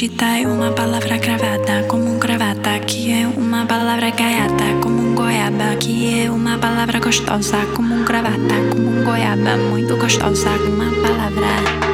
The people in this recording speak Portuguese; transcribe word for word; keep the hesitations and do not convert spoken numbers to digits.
maldita é uma palavra cravada como um gravata, que é uma palavra gaiata como um goiaba, que é uma palavra gostosa como um gravata, como um goiaba, muito gostosa, uma palavra.